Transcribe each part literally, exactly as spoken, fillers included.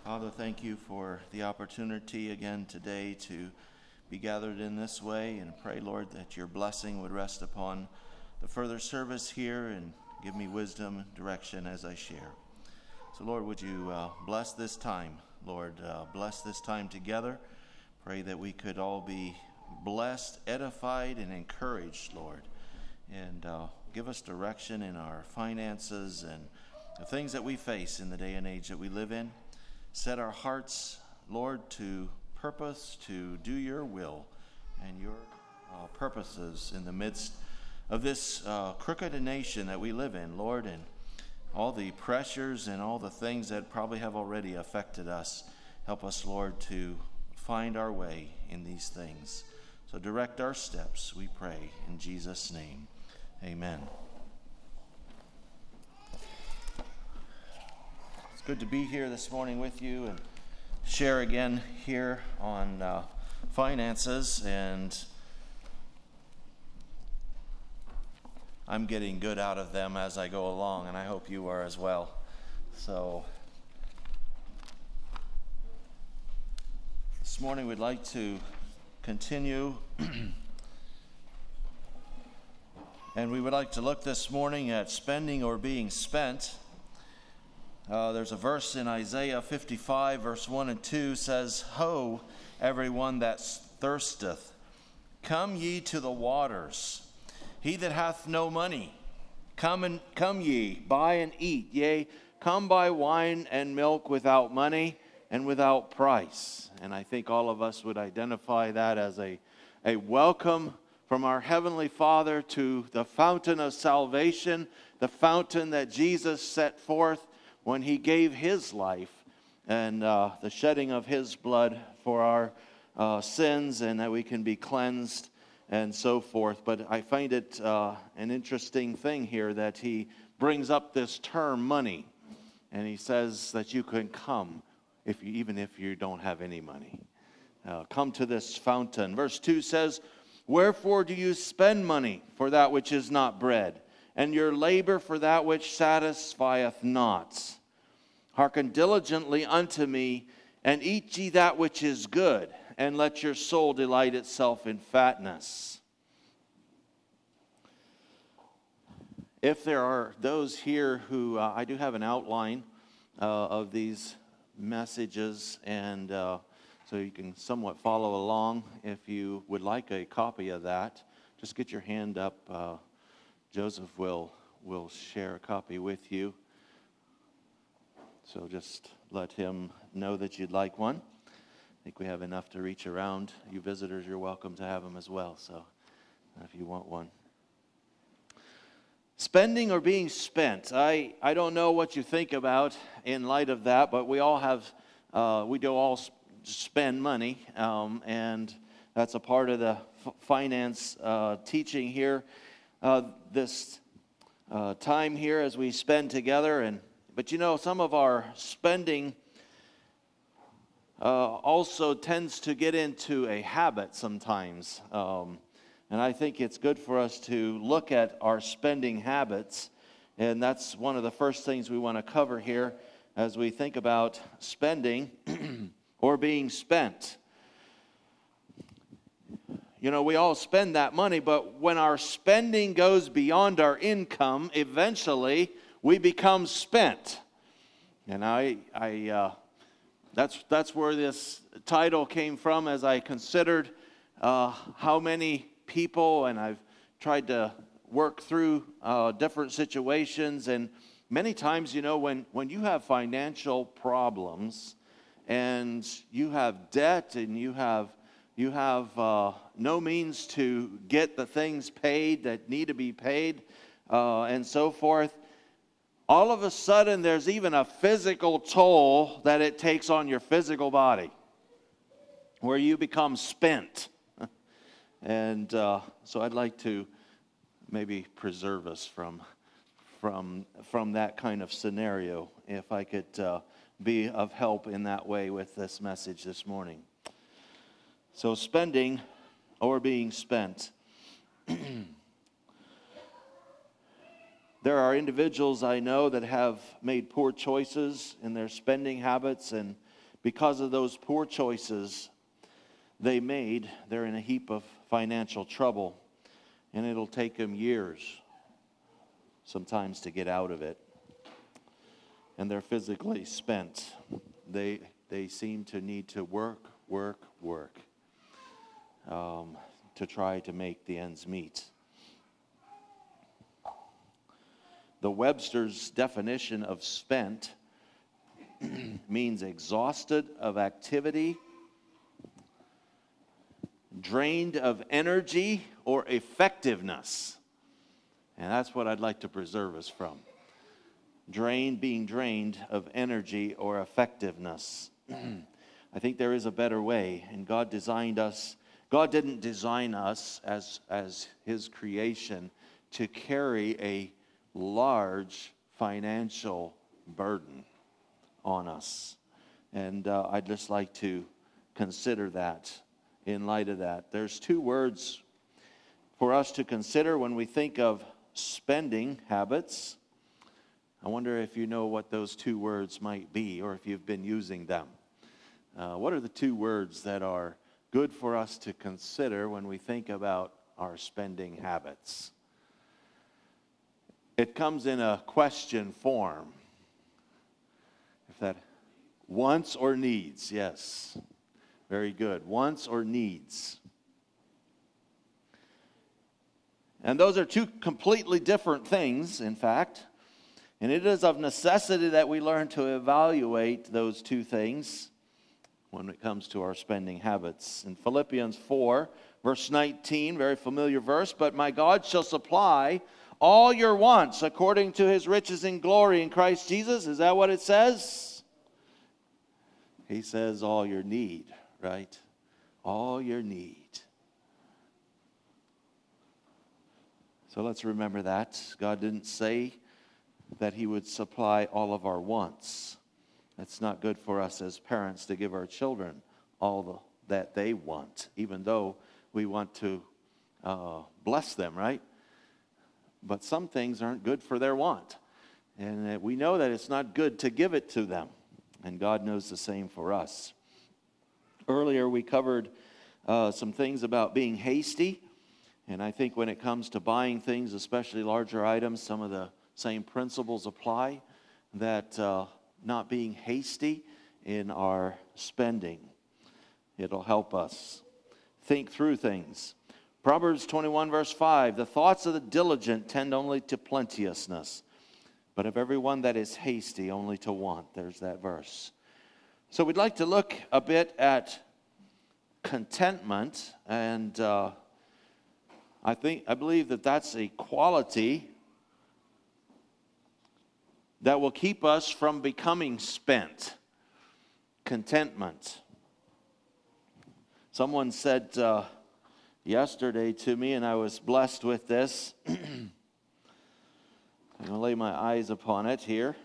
Father, thank you for the opportunity again today to be gathered in this way, and pray, Lord, that your blessing would rest upon the further service here and give me wisdom and direction as I share. So, Lord, would you uh, bless this time, Lord, uh, bless this time together. Pray that we could all be blessed, edified, and encouraged, Lord, and uh, give us direction in our finances and the things that we face in the day and age that we live in. Set our hearts, Lord, to purpose, to do your will and your uh, purposes in the midst of this uh, crooked nation that we live in, Lord, and all the pressures and all the things that probably have already affected us. Help us, Lord, to find our way in these things. So direct our steps, we pray, in Jesus' name. Amen. Good to be here this morning with you and share again here on uh, finances, and I'm getting good out of them as I go along, and I hope you are as well. So this morning we'd like to continue and we would like to look this morning at spending or being spent. Uh, there's a verse in Isaiah fifty-five, verse one and two says, Ho, everyone that thirsteth, come ye to the waters. He that hath no money, come and come ye, buy and eat. Yea, come buy wine and milk without money and without price. And I think all of us would identify that as a, a welcome from our Heavenly Father to the fountain of salvation, the fountain that Jesus set forth when he gave his life and uh, the shedding of his blood for our uh, sins, and that we can be cleansed and so forth. But I find it uh, an interesting thing here that he brings up this term money, and he says that you can come if you, even if you don't have any money. Uh, come to this fountain. Verse two says, Wherefore do you spend money for that which is not bread, and your labor for that which satisfieth not? Hearken diligently unto me, and eat ye that which is good, and let your soul delight itself in fatness. If there are those here who, uh, I do have an outline uh, of these messages, and uh, so you can somewhat follow along. If you would like a copy of that, just get your hand up. Uh, Joseph will will share a copy with you. So just let him know that you'd like one. I think we have enough to reach around. You visitors, you're welcome to have them as well, so if you want one. Spending or being spent. I, I don't know what you think about in light of that, but we all have, uh, we do all spend money, um, and that's a part of the f- finance uh, teaching here. Uh, this uh, time here as we spend together, and but you know, some of our spending uh, also tends to get into a habit sometimes. Um, and I think it's good for us to look at our spending habits. And that's one of the first things we want to cover here as we think about spending or being spent. You know, we all spend that money, but when our spending goes beyond our income, eventually we become spent. And I, I, uh, that's that's where this title came from, as I considered uh, how many people, and I've tried to work through uh, different situations, and many times, you know, when, when you have financial problems, and you have debt, and you have you have uh, no means to get the things paid that need to be paid, uh, and so forth, all of a sudden there's even a physical toll that it takes on your physical body, where you become spent. And uh, so I'd like to maybe preserve us from from from that kind of scenario, if I could uh, be of help in that way with this message this morning. So spending or being spent. There are individuals I know that have made poor choices in their spending habits, and because of those poor choices they made, they're in a heap of financial trouble, and it'll take them years sometimes to get out of it. And they're physically spent. They they seem to need to work, work, work um, to try to make the ends meet. The Webster's definition of spent means exhausted of activity, drained of energy or effectiveness. And that's what I'd like to preserve us from. Drained, being drained of energy or effectiveness. I think there is a better way, and God designed us. God didn't design us as, as His creation to carry a large financial burden on us. And uh, I'd just like to consider that in light of that. There's two words for us to consider when we think of spending habits. I wonder if you know what those two words might be, or if you've been using them. Uh, what are the two words that are good for us to consider when we think about our spending habits? It comes in a question form. If that, wants or needs, yes. Very good. Wants or needs. And those are two completely different things, in fact. And it is of necessity that we learn to evaluate those two things when it comes to our spending habits. In Philippians four, verse nineteen, very familiar verse, "But my God shall supply all your wants according to His riches in glory in Christ Jesus." Is that what it says? He says all your need, right? All your need. So let's remember that. God didn't say that He would supply all of our wants. It's not good for us as parents to give our children all the, that they want, even though we want to uh, bless them, right? But some things aren't good for their want. And we know that it's not good to give it to them. And God knows the same for us. Earlier we covered uh, some things about being hasty. And I think when it comes to buying things, especially larger items, some of the same principles apply. That uh, not being hasty in our spending. It'll help us think through things. Proverbs twenty-one, verse five, "The thoughts of the diligent tend only to plenteousness, but of everyone that is hasty only to want." There's that verse. So we'd like to look a bit at contentment, and uh, I think I believe that that's a quality that will keep us from becoming spent. Contentment. Someone said uh, yesterday to me, and I was blessed with this. I'm going to lay my eyes upon it here.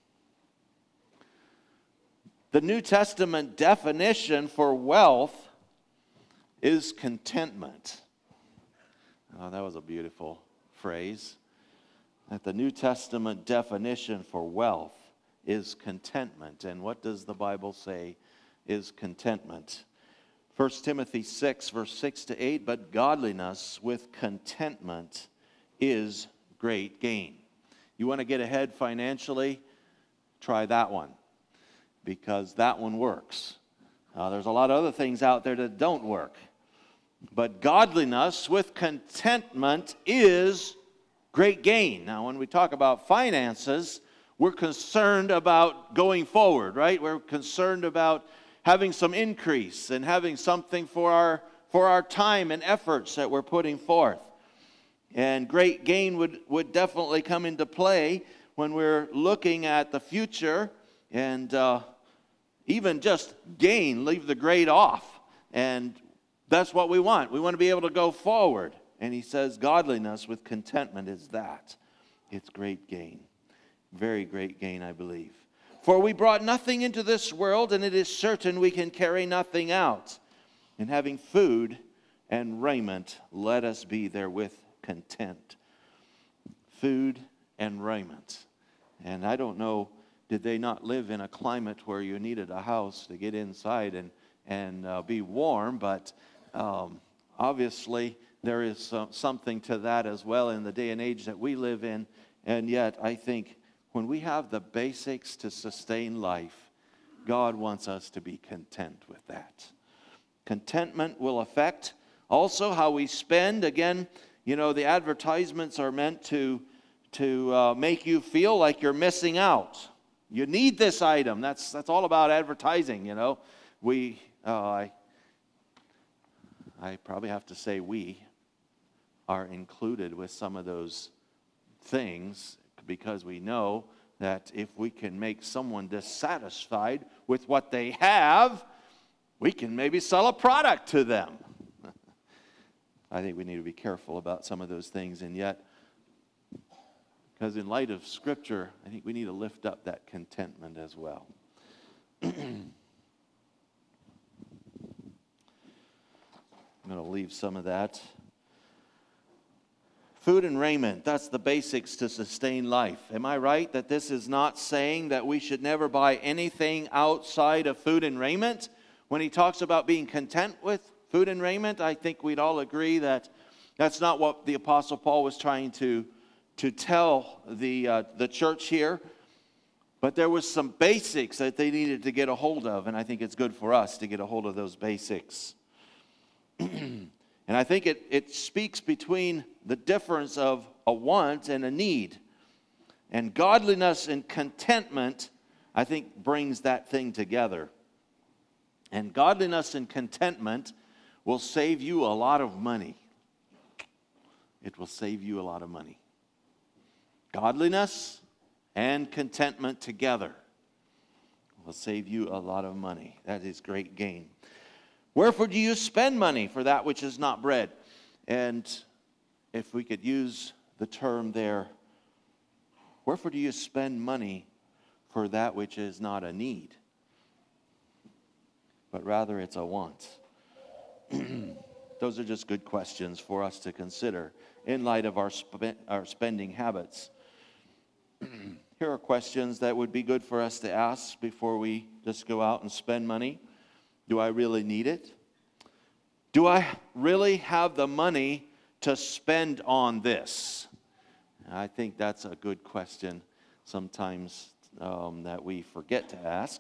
The New Testament definition for wealth is contentment. Oh, that was a beautiful phrase. That the New Testament definition for wealth is contentment. And what does the Bible say is contentment? First Timothy six, verse six to eight, "But godliness with contentment is great gain." You want to get ahead financially? Try that one, because that one works. Uh, there's a lot of other things out there that don't work. But godliness with contentment is great gain. Now, when we talk about finances, we're concerned about going forward, right? We're concerned about having some increase and having something for our for our time and efforts that we're putting forth. And great gain would, would definitely come into play when we're looking at the future, and uh, even just gain, leave the great off. And that's what we want. We want to be able to go forward. And he says godliness with contentment is that. It's great gain. Very great gain, I believe. "For we brought nothing into this world, and it is certain we can carry nothing out. And having food and raiment, let us be therewith content." Food and raiment. And I don't know, did they not live in a climate where you needed a house to get inside and, and uh, be warm? But um, obviously there is some, something to that as well in the day and age that we live in. And yet I think when we have the basics to sustain life, God wants us to be content with that. Contentment will affect also how we spend. Again, you know, the advertisements are meant to, to uh, make you feel like you're missing out. You need this item. That's, that's all about advertising, you know. We, uh, I, I probably have to say we are included with some of those things because we know that if we can make someone dissatisfied with what they have, we can maybe sell a product to them. I think we need to be careful about some of those things, and yet, because in light of Scripture, I think we need to lift up that contentment as well. I'm going to leave some of that. Food and raiment, that's the basics to sustain life. Am I right that this is not saying that we should never buy anything outside of food and raiment? When he talks about being content with food and raiment, I think we'd all agree that that's not what the Apostle Paul was trying to, to tell the, uh, the church here. But there was some basics that they needed to get a hold of, and I think it's good for us to get a hold of those basics. And I think it, it speaks between the difference of a want and a need. And godliness and contentment, I think, brings that thing together. And godliness and contentment will save you a lot of money. It will save you a lot of money. Godliness and contentment together will save you a lot of money. That is great gain. Wherefore do you spend money for that which is not bread? And if we could use the term there, wherefore do you spend money for that which is not a need, but rather it's a want? Those are just good questions for us to consider in light of our, sp- our spending habits. Here are questions that would be good for us to ask before we just go out and spend money. Do I really need it? Do I really have the money to spend on this? I think that's a good question sometimes um, that we forget to ask.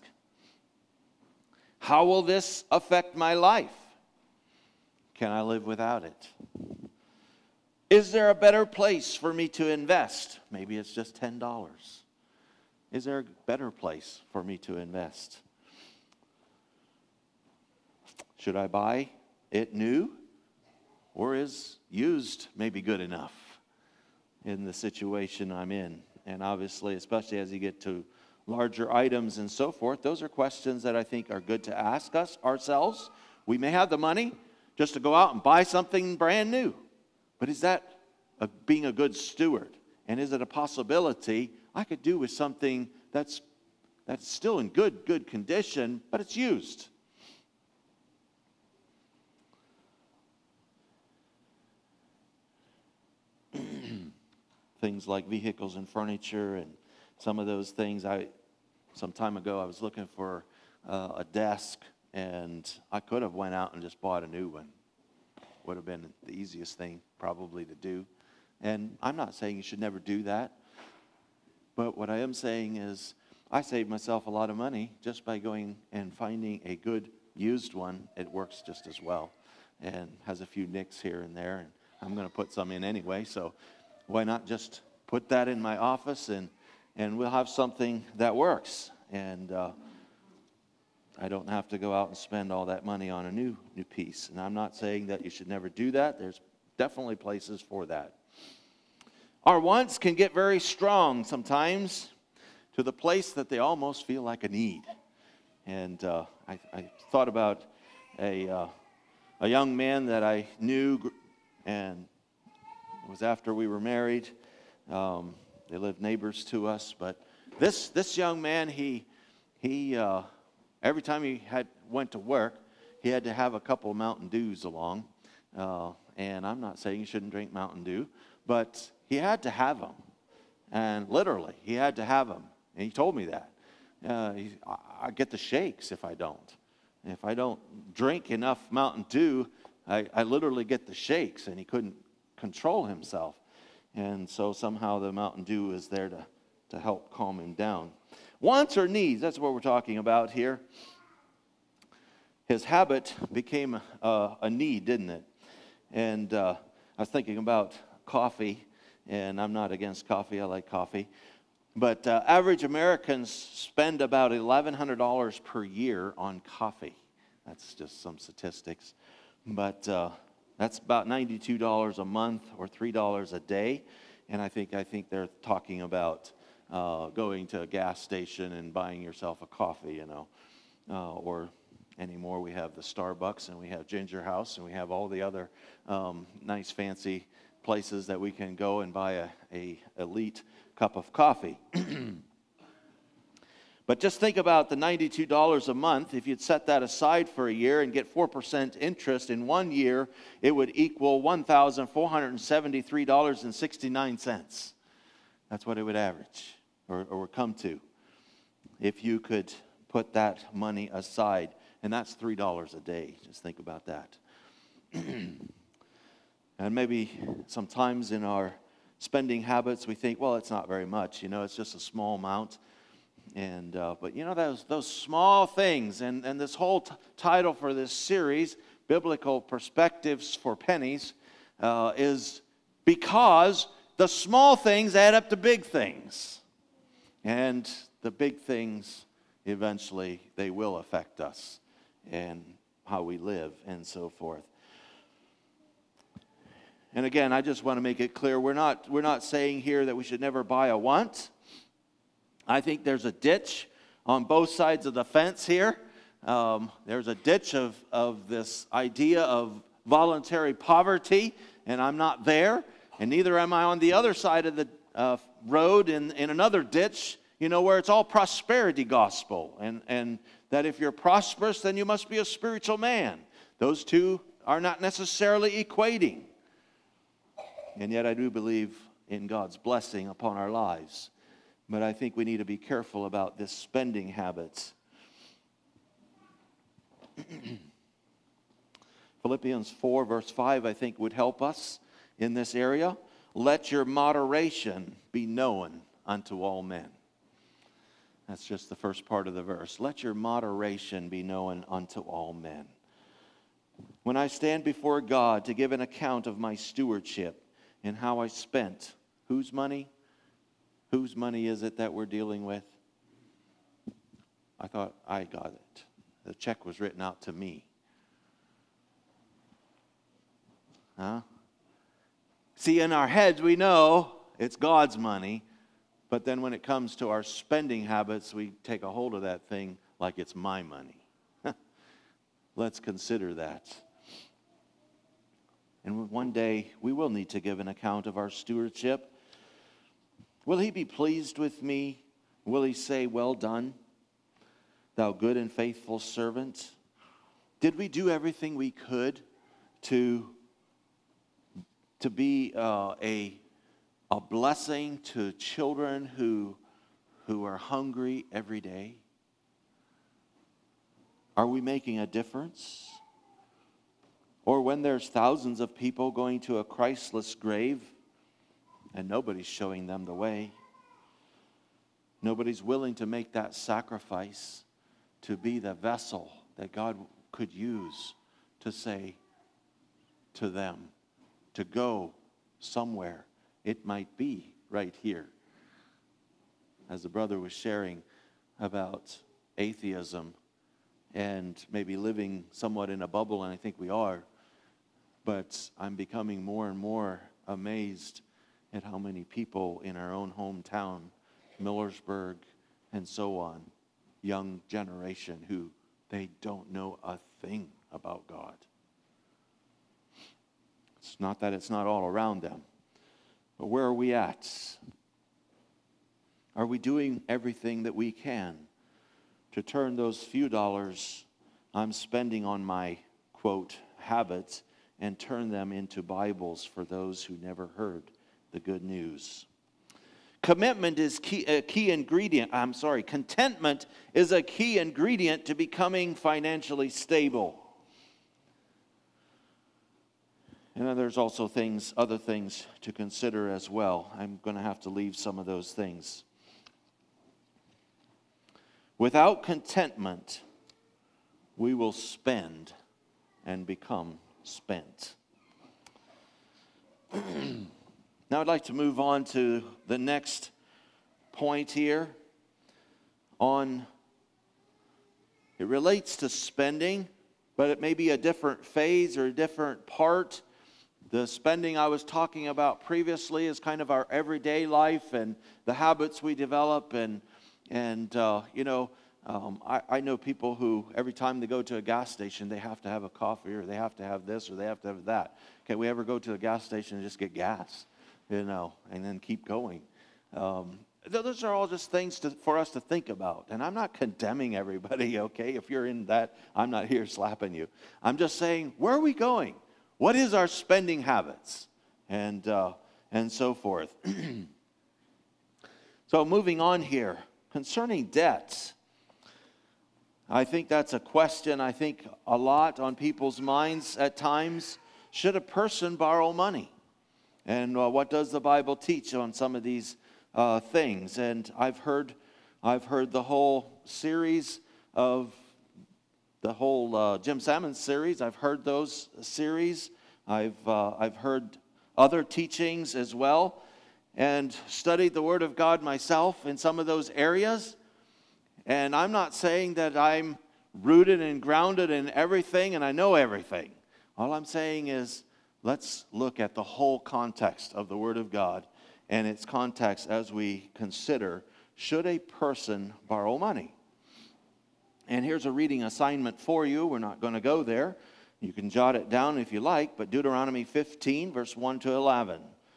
How will this affect my life? Can I live without it? Is there a better place for me to invest? Maybe it's just ten dollars. Is there a better place for me to invest? Should I buy it new? Or is used maybe good enough in the situation I'm in? And obviously, especially as you get to larger items and so forth, those are questions that I think are good to ask us ourselves. We may have the money just to go out and buy something brand new. But is that a, being a good steward? And is it a possibility I could do with something that's that's still in good, good condition, but it's used? Things like vehicles and furniture and some of those things. I some time ago I was looking for uh, a desk, and I could have went out and just bought a new one. Would have been the easiest thing probably to do. And I'm not saying you should never do that. But what I am saying is I saved myself a lot of money just by going and finding a good used one. It works just as well and has a few nicks here and there. And I'm going to put some in anyway. So why not just put that in my office and, and we'll have something that works. And uh, I don't have to go out and spend all that money on a new new piece. And I'm not saying that you should never do that. There's definitely places for that. Our wants can get very strong sometimes to the place that they almost feel like a need. And uh, I, I thought about a uh, a young man that I knew, and it was after we were married. Um, they lived neighbors to us, but this this young man, he he uh, every time he had went to work, he had to have a couple of Mountain Dews along. Uh, and I'm not saying you shouldn't drink Mountain Dew, but he had to have them. And literally, he had to have them. And he told me that. Uh, he, I, I get the shakes if I don't. If I don't drink enough Mountain Dew, I, I literally get the shakes, and he couldn't control himself. And so somehow the Mountain Dew is there to, to help calm him down. Wants or needs, that's what we're talking about here. His habit became a, a need, didn't it? And uh, I was thinking about coffee, and I'm not against coffee, I like coffee. But uh, average Americans spend about eleven hundred dollars per year on coffee. That's just some statistics. But uh, that's about ninety-two dollars a month or three dollars a day. And I think I think they're talking about uh, going to a gas station and buying yourself a coffee, you know. Uh, or anymore, we have the Starbucks, and we have Ginger House, and we have all the other um, nice fancy places that we can go and buy a, a elite cup of coffee. But just think about the ninety-two dollars a month. If you'd set that aside for a year and get four percent interest in one year, it would equal one thousand four hundred seventy-three dollars and sixty-nine cents. That's what it would average or, or come to if you could put that money aside. And that's three dollars a day. Just think about that. And maybe sometimes in our spending habits, we think, well, it's not very much. You know, it's just a small amount. And uh, but, you know, those those small things, and, and this whole t- title for this series, Biblical Perspectives for Pennies, uh, is because the small things add up to big things. And the big things, eventually, they will affect us and how we live and so forth. And again, I just want to make it clear, we're not we're not saying here that we should never buy a want. I think there's a ditch on both sides of the fence here. Um, there's a ditch of, of this idea of voluntary poverty, and I'm not there, and neither am I on the other side of the uh, road in, in another ditch, you know, where it's all prosperity gospel, and, and that if you're prosperous, then you must be a spiritual man. Those two are not necessarily equating. And yet I do believe in God's blessing upon our lives. But I think we need to be careful about this spending habits. Philippians four verse five, I think, would help us in this area. Let your moderation be known unto all men. That's just the first part of the verse. Let your moderation be known unto all men. When I stand before God to give an account of my stewardship and how I spent, whose money? Whose money is it that we're dealing with? I thought I got it. The check was written out to me. Huh? See, in our heads we know it's God's money, but then when it comes to our spending habits, we take a hold of that thing like it's my money. Let's consider that. And one day we will need to give an account of our stewardship. Will he be pleased with me? Will he say, well done, thou good and faithful servant? Did we do everything we could to, to be uh, a, a blessing to children who, who are hungry every day? Are we making a difference? Or when there's thousands of people going to a Christless grave, and nobody's showing them the way. Nobody's willing to make that sacrifice to be the vessel that God could use to say to them, to go somewhere. It might be right here. As the brother was sharing about atheism and maybe living somewhat in a bubble, and I think we are, but I'm becoming more and more amazed at how many people in our own hometown, Millersburg, and so on, young generation who they don't know a thing about God. It's not that it's not all around them, but where are we at? Are we doing everything that we can to turn those few dollars I'm spending on my, quote, habits and turn them into Bibles for those who never heard the good news? Commitment is key, a key ingredient. I'm sorry, contentment is a key ingredient to becoming financially stable. And then there's also things, other things to consider as well. I'm going to have to leave some of those things. Without contentment, we will spend and become spent. Now I'd like to move on to the next point here. On, it relates to spending, but it may be a different phase or a different part. The spending I was talking about previously is kind of our everyday life and the habits we develop. And, and uh, you know, um, I, I know people who every time they go to a gas station, they have to have a coffee or they have to have this or they have to have that. Can we ever go to a gas station and just get gas, you know, and then keep going? Um, those are all just things to, for us to think about. And I'm not condemning everybody, okay? If you're in that, I'm not here slapping you. I'm just saying, where are we going? What is our spending habits? And uh, and so forth. So moving on here, concerning debts, I think that's a question I think a lot on people's minds at times. Should a person borrow money? And uh, what does the Bible teach on some of these uh, things? And I've heard, I've heard the whole series of the whole uh, Jim Salmon series. I've heard those series. I've uh, I've heard other teachings as well, and studied the Word of God myself in some of those areas. And I'm not saying that I'm rooted and grounded in everything and I know everything. All I'm saying is, let's look at the whole context of the Word of God and its context as we consider, should a person borrow money? And here's a reading assignment for you. We're not going to go there. You can jot it down if you like, but Deuteronomy fifteen, verse one to eleven.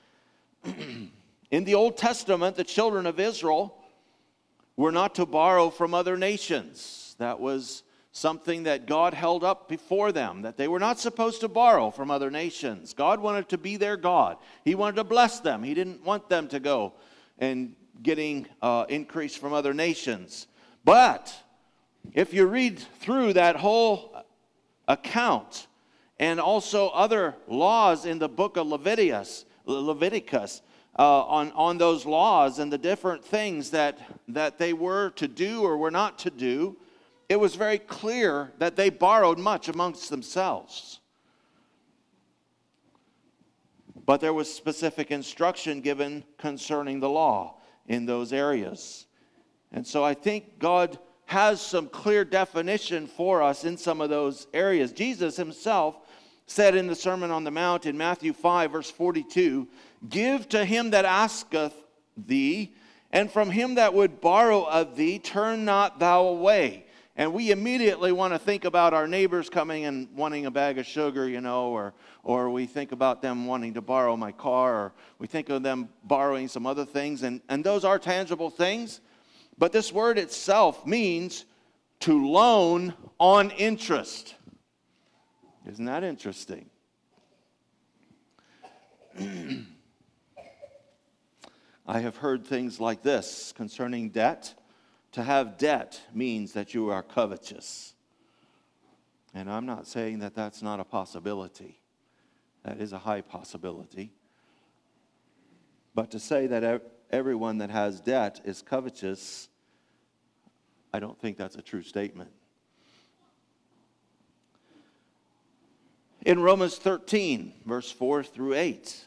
In the Old Testament, the children of Israel were not to borrow from other nations. That was something that God held up before them, that they were not supposed to borrow from other nations. God wanted to be their God. He wanted to bless them. He didn't want them to go and getting uh, increase from other nations. But if you read through that whole account and also other laws in the book of Leviticus, Leviticus uh, on, on those laws and the different things that, that they were to do or were not to do, it was very clear that they borrowed much amongst themselves. But there was specific instruction given concerning the law in those areas. And so I think God has some clear definition for us in some of those areas. Jesus himself said in the Sermon on the Mount in Matthew five, verse forty-two, "Give to him that asketh thee, and from him that would borrow of thee, turn not thou away." And we immediately want to think about our neighbors coming and wanting a bag of sugar, you know, or or we think about them wanting to borrow my car, or we think of them borrowing some other things, and, and those are tangible things. But this word itself means to loan on interest. Isn't that interesting? I have heard things like this concerning debt. To have debt means that you are covetous. And I'm not saying that that's not a possibility. That is a high possibility. But to say that everyone that has debt is covetous, I don't think that's a true statement. In Romans thirteen, verse four through eight,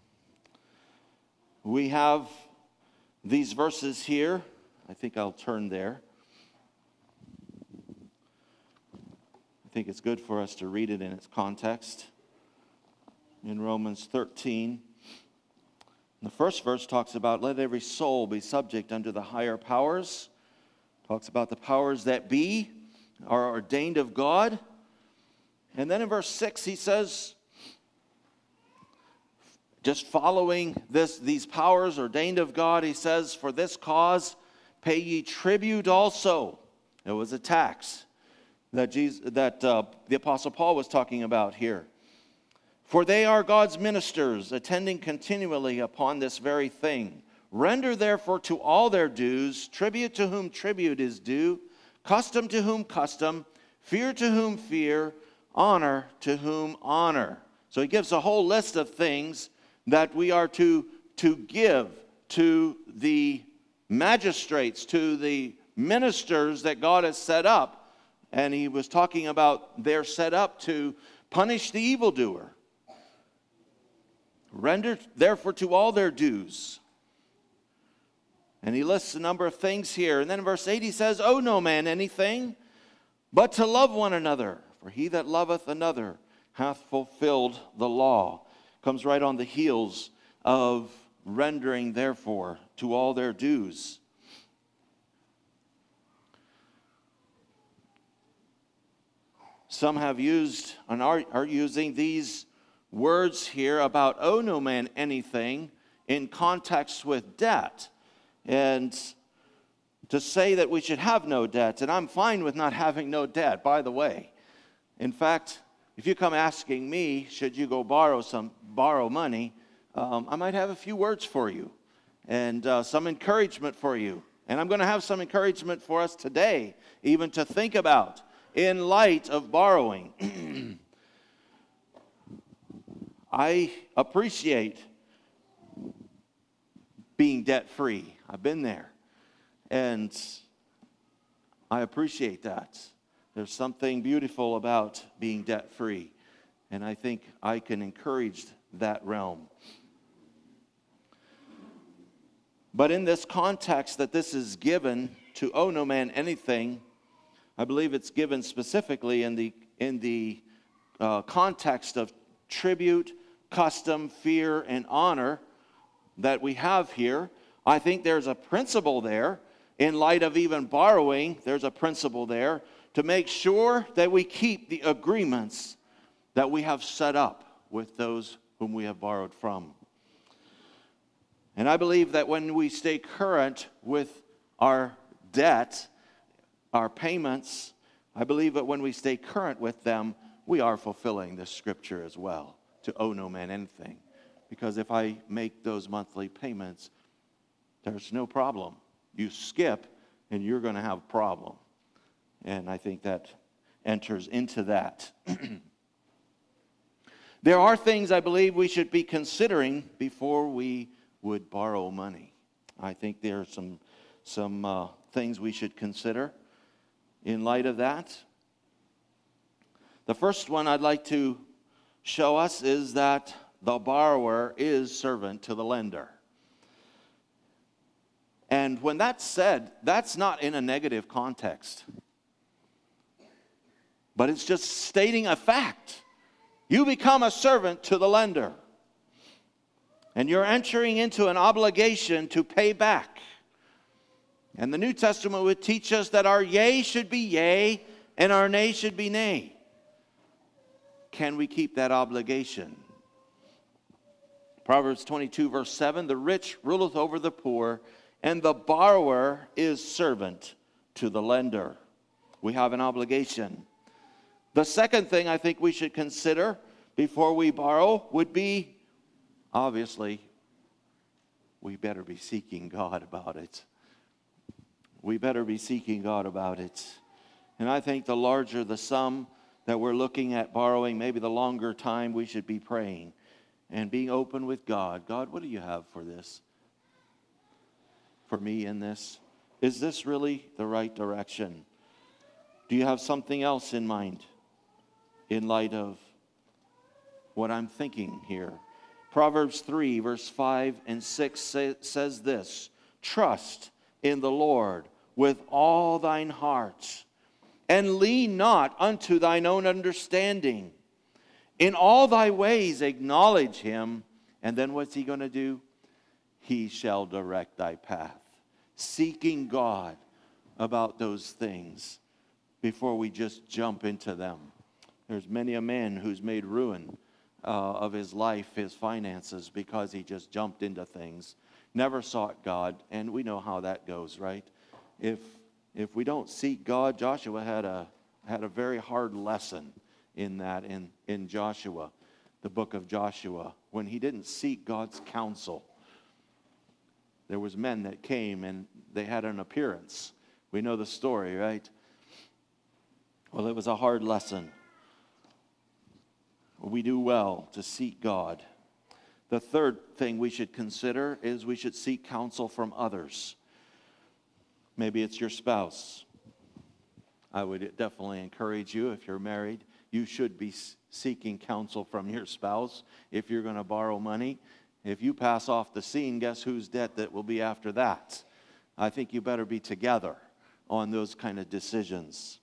we have these verses here. I think I'll turn there. I think it's good for us to read it in its context. In Romans thirteen, the first verse talks about, "Let every soul be subject unto the higher powers." Talks about the powers that be are ordained of God. And then in verse six he says, just following this, these powers ordained of God, he says, "For this cause pay ye tribute also." It was a tax that, Jesus, that uh, the Apostle Paul was talking about here. "For they are God's ministers, attending continually upon this very thing, Render therefore to all their dues, tribute to whom tribute is due, custom to whom custom, fear to whom fear, honor to whom honor. So he gives a whole list of things that we are to, to give to the magistrates, to the ministers that God has set up. And he was talking about they're set up to punish the evildoer. Render therefore to all their dues. And he lists a number of things here. And then in verse eight he says, owe no man anything but to love one another. For he that loveth another hath fulfilled the law. Comes right on the heels of rendering therefore to all their dues. Some have used and are, are using these words here about owe no man anything in context with debt. And to say that we should have no debt. And I'm fine with not having no debt, by the way. In fact, if you come asking me, should you go borrow some borrow money, um, I might have a few words for you and uh, some encouragement for you. And I'm going to have some encouragement for us today, even to think about in light of borrowing. I appreciate being debt-free. I've been there. And I appreciate that. There's something beautiful about being debt-free. And I think I can encourage that realm. But in this context that this is given to owe no man anything, I believe it's given specifically in the, in the uh, context of tribute, custom, fear, and honor that we have here. I think there's a principle there. In light of even borrowing, there's a principle there to make sure that we keep the agreements that we have set up with those whom we have borrowed from. And I believe that when we stay current with our debt, our payments, I believe that when we stay current with them, we are fulfilling this scripture as well, to owe no man anything. Because if I make those monthly payments, there's no problem. You skip, and you're going to have a problem. And I think that enters into that. There are things I believe we should be considering before we would borrow money. I think there are some, some uh, things we should consider in light of that. The first one I'd like to show us is that the borrower is servant to the lender. And when that's said, that's not in a negative context. But it's just stating a fact. You become a servant to the lender. And you're entering into an obligation to pay back. And the New Testament would teach us that our yea should be yea and our nay should be nay. Can we keep that obligation? Proverbs twenty-two verse seven, the rich ruleth over the poor, and the borrower is servant to the lender. We have an obligation. The second thing I think we should consider before we borrow would be, obviously, we better be seeking God about it. We better be seeking God about it. And I think the larger the sum that we're looking at borrowing, maybe the longer time we should be praying and being open with God. God, what do you have for this? For me in this? Is this really the right direction? Do you have something else in mind in light of what I'm thinking here? Proverbs three, verse five and six say, says this, trust in the Lord with all thine heart, and lean not unto thine own understanding. In all thy ways acknowledge him, and then what's he going to do? He shall direct thy path. Seeking God about those things before we just jump into them. There's many a man who's made ruin uh, of his life, his finances, because he just jumped into things, never sought God, and we know how that goes, right? If if we don't seek God, Joshua had a had a very hard lesson in that in, in Joshua, the book of Joshua, when he didn't seek God's counsel. There was men that came and they had an appearance. We know the story, right? Well, it was a hard lesson. We do well to seek God. The third thing we should consider is we should seek counsel from others. Maybe it's your spouse. I would definitely encourage you, if you're married, you should be seeking counsel from your spouse. If you're going to borrow money, if you pass off the scene, guess whose debt that will be after that? I think you better be together on those kind of decisions.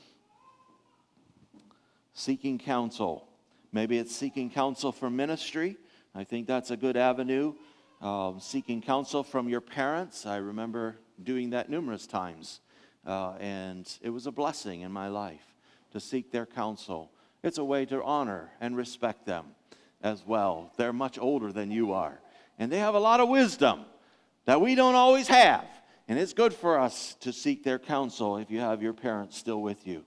Seeking counsel. Maybe it's seeking counsel from ministry. I think that's a good avenue. Uh, seeking counsel from your parents. I remember doing that numerous times. Uh, and it was a blessing in my life to seek their counsel. It's a way to honor and respect them as well. They're much older than you are. And they have a lot of wisdom that we don't always have. And it's good for us to seek their counsel if you have your parents still with you.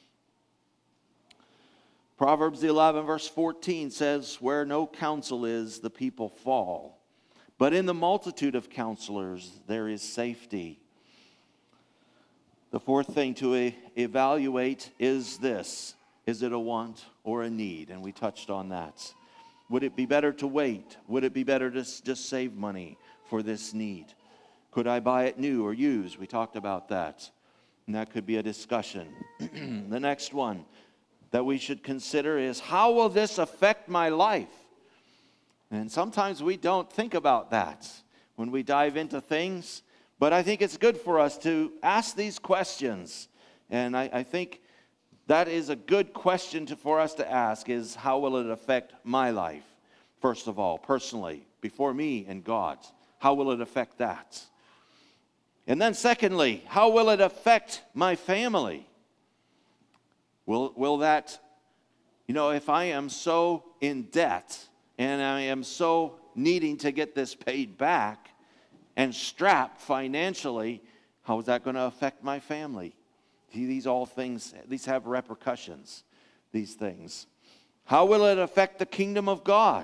Proverbs eleven verse fourteen says, where no counsel is, the people fall. But in the multitude of counselors, there is safety. The fourth thing to e- evaluate is this. Is it a want or a need? And we touched on that. Would it be better to wait? Would it be better to s- just save money for this need? Could I buy it new or used? We talked about that. And that could be a discussion. The next one that we should consider is, how will this affect my life? And sometimes we don't think about that when we dive into things. But I think it's good for us to ask these questions. And I, I think that is a good question to, for us to ask is, how will it affect my life? First of all, personally, before me and God. How will it affect that? And then secondly, how will it affect my family? Will, will that, you know, if I am so in debt and I am so needing to get this paid back and strapped financially, how is that going to affect my family? These all things, these have repercussions, these things. How will it affect the kingdom of God?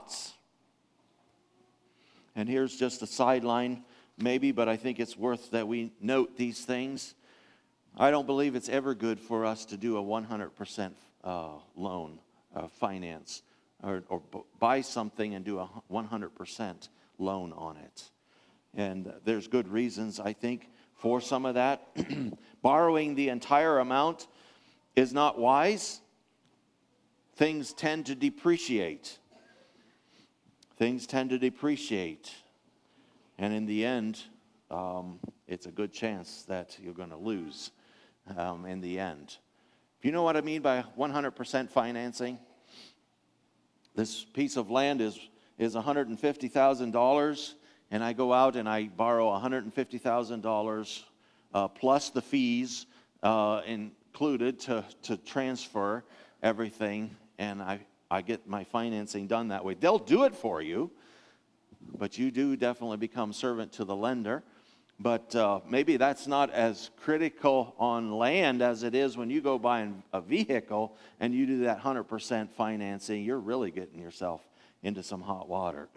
And here's just a sideline, maybe, but I think it's worth that we note these things. I don't believe it's ever good for us to do a one hundred percent uh, loan, uh, finance, or, or b- buy something and do a one hundred percent loan on it. And there's good reasons, I think, for some of that. Borrowing the entire amount is not wise. Things tend to depreciate. Things tend to depreciate. And in the end, um, it's a good chance that you're going to lose um, in the end. If you know what I mean by one hundred percent financing, this piece of land is, is one hundred fifty thousand dollars, and I go out and I borrow one hundred fifty thousand dollars uh, plus the fees uh, included to, to transfer everything, and I, I get my financing done that way. They'll do it for you, but you do definitely become servant to the lender. But uh, maybe that's not as critical on land as it is when you go buy a vehicle and you do that one hundred percent financing. You're really getting yourself into some hot water.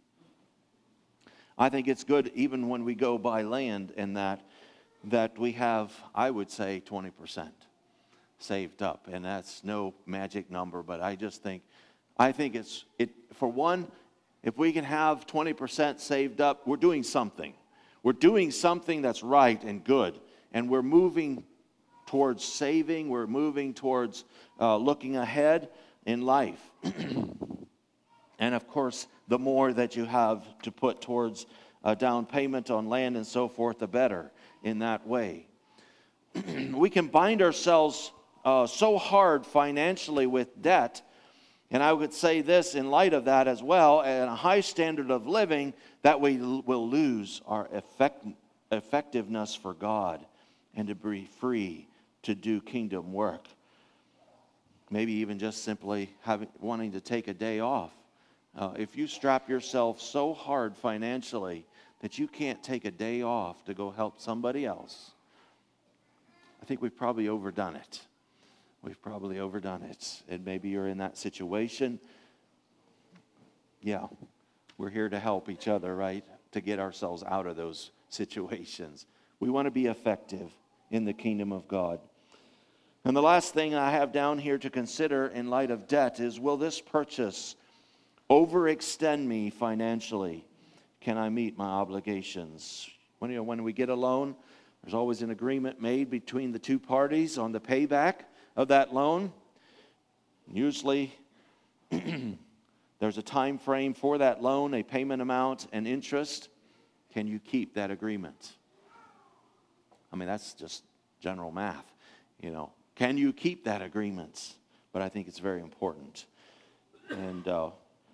I think it's good even when we go buy land and that that we have, I would say, twenty percent saved up. And that's no magic number, but I just think, I think it's, it for one, if we can have twenty percent saved up, we're doing something. We're doing something that's right and good. And we're moving towards saving. We're moving towards uh, looking ahead in life. And of course, the more that you have to put towards a down payment on land and so forth, the better in that way. We can bind ourselves uh, so hard financially with debt. And I would say this in light of that as well, and a high standard of living, that we l- will lose our effect- effectiveness for God and to be free to do kingdom work. Maybe even just simply having wanting to take a day off. Uh, if you strap yourself so hard financially that you can't take a day off to go help somebody else, I think we've probably overdone it. We've probably overdone it. And maybe you're in that situation. Yeah, we're here to help each other, right? to get ourselves out of those situations. We want to be effective in the kingdom of God. And the last thing I have down here to consider in light of debt is, will this purchase overextend me financially? Can I meet my obligations? When, you know, when we get a loan, there's always an agreement made between the two parties on the payback of that loan. Usually, there's a time frame for that loan, a payment amount, and interest. Can you keep that agreement? I mean, that's just general math, you know. Can you keep that agreement? But I think it's very important. And uh,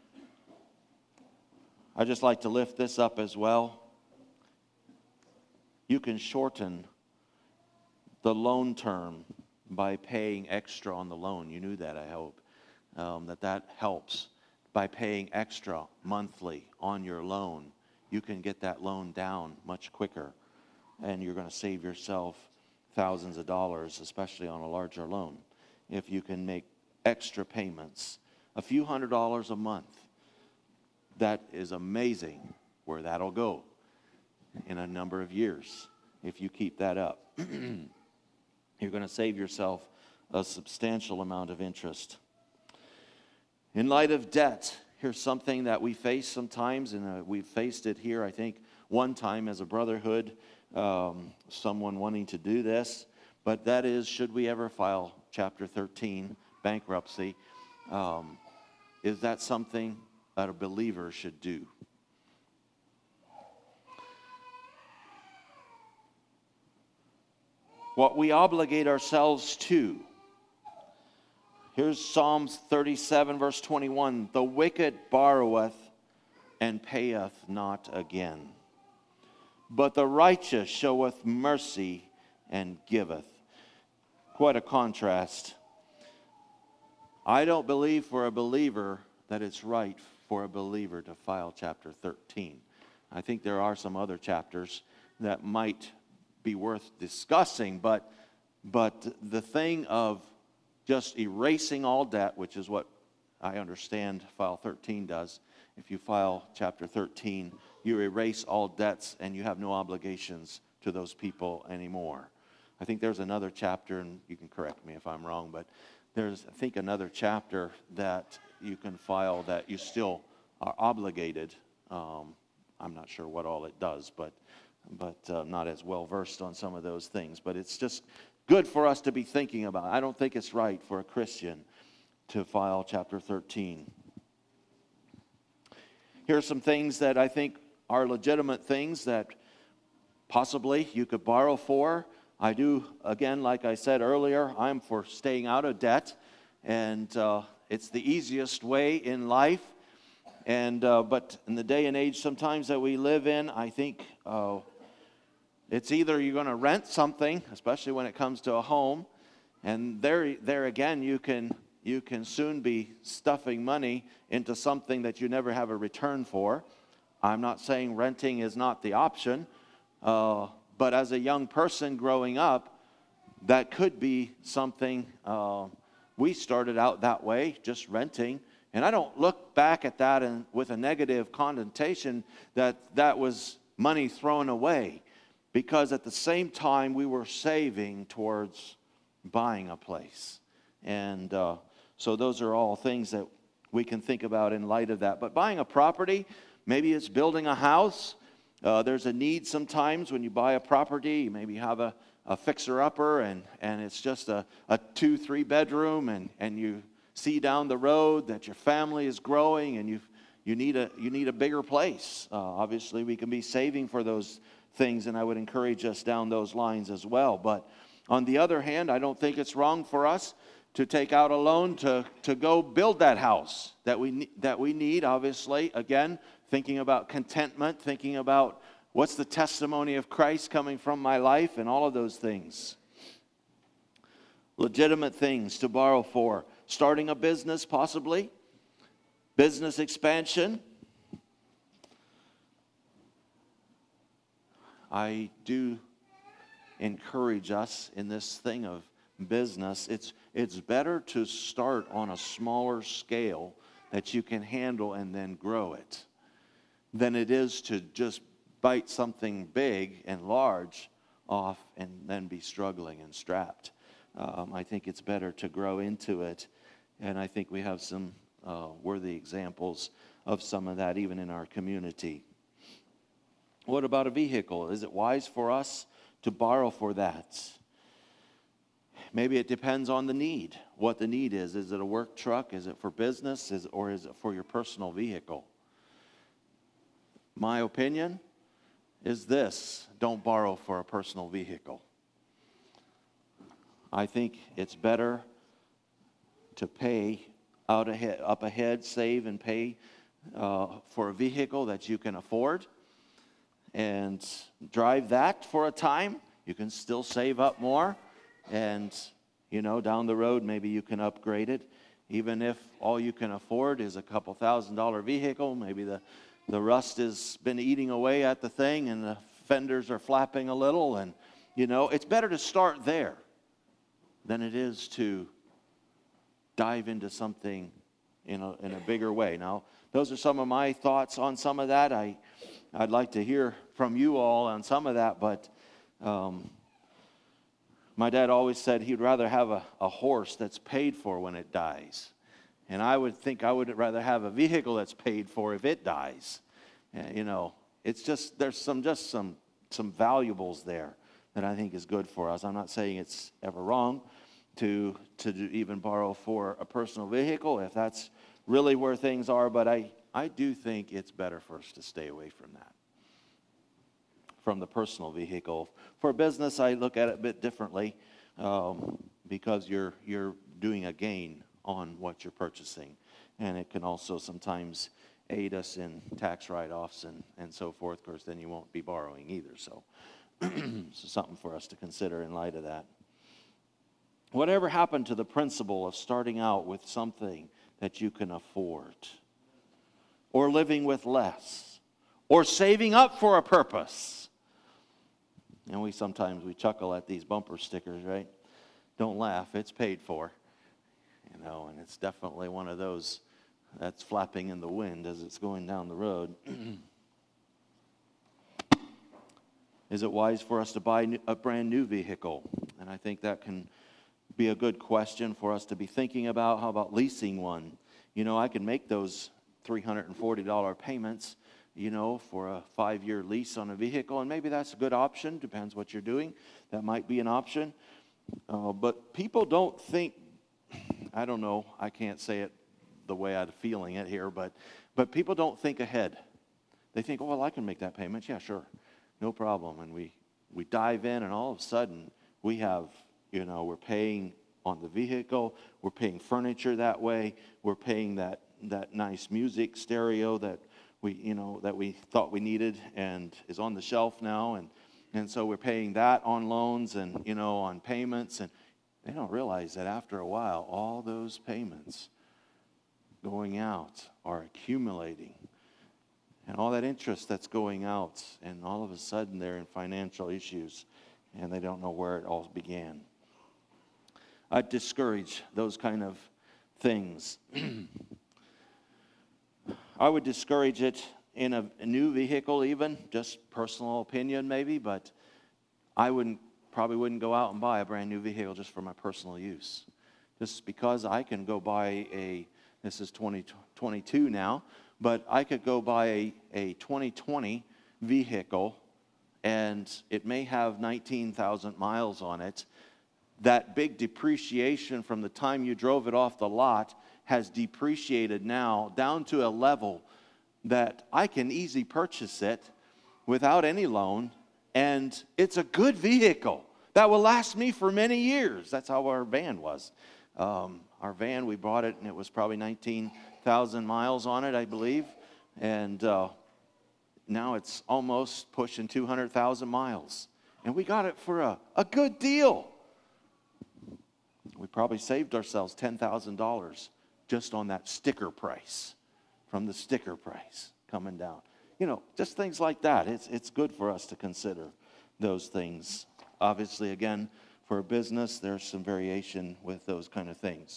I'd just like to lift this up as well. You can shorten the loan term by paying extra on the loan. You knew that, I hope, um, that that helps. By paying extra monthly on your loan, you can get that loan down much quicker, and you're going to save yourself thousands of dollars, especially on a larger loan, if you can make extra payments, a few hundred dollars a month. That is amazing where that'll go in a number of years if you keep that up. You're going to save yourself a substantial amount of interest. In light of debt, here's something that we face sometimes, and uh, we've faced it here, I think, one time as a brotherhood, um, someone wanting to do this, but that is, should we ever file Chapter thirteen, bankruptcy, um, is that something that a believer should do? What we obligate ourselves to. Here's Psalms thirty-seven, verse twenty-one. The wicked borroweth and payeth not again, but the righteous showeth mercy and giveth. Quite a contrast. I don't believe for a believer that it's right for a believer to file chapter thirteen. I think there are some other chapters that might be worth discussing, but but the thing of just erasing all debt, which is what I understand file thirteen does. If you file chapter thirteen, you erase all debts and you have no obligations to those people anymore. I think there's another chapter, and you can correct me if I'm wrong, but there's, I think, another chapter that you can file that you still are obligated. Um, I'm not sure what all it does, but but uh, not as well versed on some of those things. But it's just good for us to be thinking about. I don't think it's right for a Christian to file chapter thirteen. Here are some things that I think are legitimate things that possibly you could borrow for. I do, again, like I said earlier, I'm for staying out of debt, and uh, it's the easiest way in life. And uh, but in the day and age sometimes that we live in, I think uh, it's either you're going to rent something, especially when it comes to a home, and there, there again, you can you can soon be stuffing money into something that you never have a return for. I'm not saying renting is not the option, uh, but as a young person growing up, that could be something. Uh, we started out that way, just renting. And I don't look back at that and with a negative connotation that that was money thrown away, because at the same time we were saving towards buying a place. And uh, so those are all things that we can think about in light of that. But buying a property, maybe it's building a house. Uh, there's a need sometimes when you buy a property. You maybe have a, a fixer-upper and, and it's just a, a two, three bedroom, and, and you see down the road that your family is growing and you you need a you need a bigger place. Uh, obviously, we can be saving for those things, and I would encourage us down those lines as well. But on the other hand, I don't think it's wrong for us to take out a loan to to go build that house that we that we need. Obviously, again, thinking about contentment, thinking about what's the testimony of Christ coming from my life, and all of those things. Legitimate things to borrow for. Starting a business, possibly. Business expansion. I do encourage us in this thing of business. It's, it's better to start on a smaller scale that you can handle and then grow it. than it is to just bite something big and large off and then be struggling and strapped. Um, I think it's better to grow into it, and I think we have some uh, worthy examples of some of that even in our community. What about a vehicle? Is it wise for us to borrow for that? Maybe it depends on the need, what the need is. Is it a work truck? Is it for business? Is, or is it for your personal vehicle? My opinion is this: don't borrow for a personal vehicle. I think it's better to pay out ahead, up ahead, save and pay uh, for a vehicle that you can afford, and drive that for a time. You can still save up more, and you know, down the road maybe you can upgrade it. Even if all you can afford is a couple thousand dollar vehicle, maybe the the rust has been eating away at the thing and the fenders are flapping a little, and you know, it's better to start there than it is to dive into something in a in a bigger way. Now, those are some of my thoughts on some of that. I I'd like to hear from you all on some of that, but um, my dad always said he'd rather have a, a horse that's paid for when it dies. And I would think I would rather have a vehicle that's paid for if it dies. Uh, you know, it's just, there's some just some some valuables there that I think is good for us. I'm not saying it's ever wrong to to do, even borrow for a personal vehicle if that's really where things are, but I, I do think it's better for us to stay away from that, from the personal vehicle. For business, I look at it a bit differently um, because you're you're doing a gain on what you're purchasing, and it can also sometimes aid us in tax write-offs and, and so forth. Of course, then you won't be borrowing either, so so something for us to consider in light of that. Whatever happened to the principle of starting out with something that you can afford, or living with less, or saving up for a purpose? And we sometimes we chuckle at these bumper stickers, right? Don't laugh, it's paid for. You know, and it's definitely one of those that's flapping in the wind as it's going down the road. Is it wise for us to buy a brand new vehicle? And I think that can be a good question for us to be thinking about. How about leasing one? You know, I can make those three hundred forty dollars payments, you know, for a five-year lease on a vehicle, and maybe that's a good option. Depends what you're doing. That might be an option. Uh, but people don't think, I don't know, I can't say it the way I'm feeling it here, but but people don't think ahead. They think, oh, well, I can make that payment. Yeah, sure, no problem. And we, we dive in, and all of a sudden, we have, you know, we're paying on the vehicle, we're paying furniture that way, we're paying that, that nice music stereo that we, you know, that we thought we needed and is on the shelf now, and, and so we're paying that on loans and, you know, on payments, and they don't realize that after a while, all those payments going out are accumulating. And all that interest that's going out, and all of a sudden they're in financial issues, and they don't know where it all began. I'd discourage those kind of things. I would discourage it in a, a new vehicle even, just personal opinion maybe, but I wouldn't probably wouldn't go out and buy a brand new vehicle just for my personal use. Just because I can go buy a, this is twenty twenty-two now, but I could go buy a, a twenty twenty vehicle and it may have nineteen thousand miles on it. That big depreciation from the time you drove it off the lot has depreciated now down to a level that I can easily purchase it without any loan, and it's a good vehicle that will last me for many years. That's how our van was. Um, our van, we bought it, and it was probably nineteen thousand miles on it, I believe, and uh, now it's almost pushing two hundred thousand miles, and we got it for a, a good deal. We probably saved ourselves ten thousand dollars just on that sticker price, from the sticker price coming down. You know, just things like that. It's it's good for us to consider those things. Obviously, again, for a business, there's some variation with those kind of things.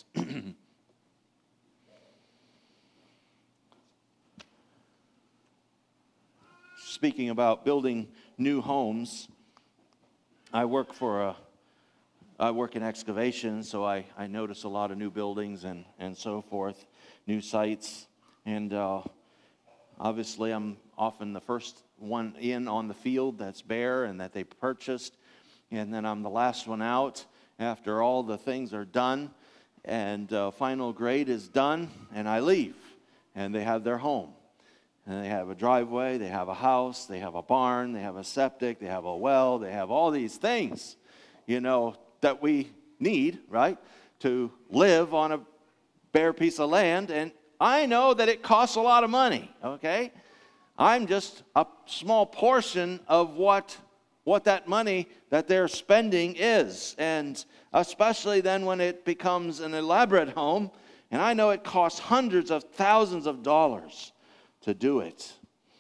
speaking about building new homes, I work for a, I work in excavation, so I, I notice a lot of new buildings and, and so forth, new sites. And uh, obviously I'm often the first one in on the field that's bare and that they purchased. And then I'm the last one out after all the things are done. And uh, final grade is done, and I leave. And they have their home. And they have a driveway, they have a house, they have a barn, they have a septic, they have a well, they have all these things, you know, that we need, right, to live on a bare piece of land. And I know that it costs a lot of money, okay? I'm just a small portion of what, what that money that they're spending is. And especially then when it becomes an elaborate home, and I know it costs hundreds of thousands of dollars to do it.